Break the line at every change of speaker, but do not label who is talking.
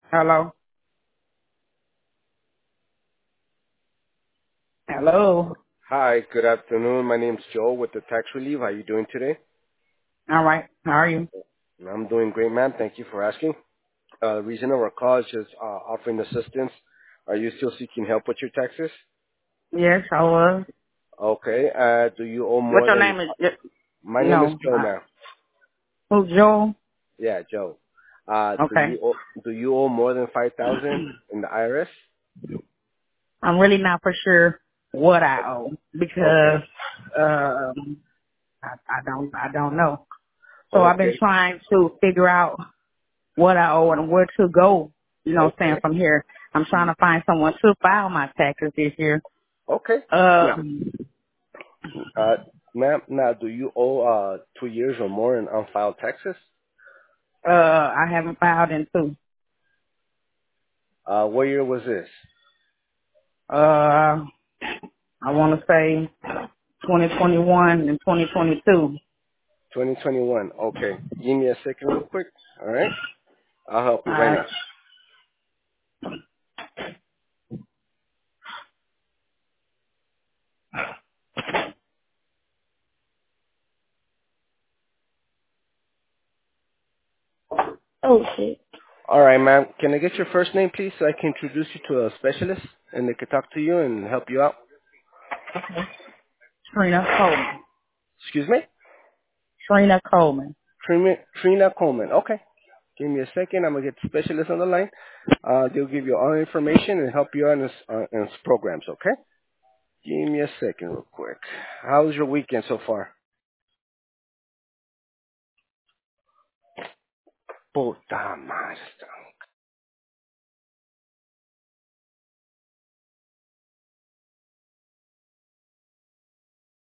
Hello. Hello.
Hi, good afternoon. My name's Joe with the Tax Relief. How are you doing today?
All right. How are you?
I'm doing great, ma'am. Thank you for asking. The reason of our call is just offering assistance. Are you still seeking help with your taxes?
Yes, I was.
Okay. Do you owe
What
more
your
than?
name is?
My name is
No.
Joe, ma'am.
Who's Joel?
Yeah, Joe.
Okay.
Do you owe more than 5,000 in the IRS?
I'm really not for sure what I owe because
Okay.
I don't know. So I've been
Okay.
trying to figure out what I owe and where to go. You know what I'm saying,
Okay.
from here. I'm trying to find someone to file my taxes this year.
Okay. Now,
Um
uh, ma'am, now do you owe 2 years or more in unfiled taxes?
I haven't filed in two.
What year was this?
I want to say 2021 and 2022.
2021. Okay. Give me a second real quick. All right. I'll help
All
you right
right.
now.
Oh shit.
All right, ma'am. Can I get your first name, please, so I can introduce you to a specialist and they can talk to you and help you out?
Trina Coleman.
Excuse me?
Trina Coleman.
Trina Coleman. Okay. Give me a second. I'm going to get the specialist on the line. They'll give you all information and help you out in this programs, okay? Give me a second real quick. How was your weekend so far? Puta madre.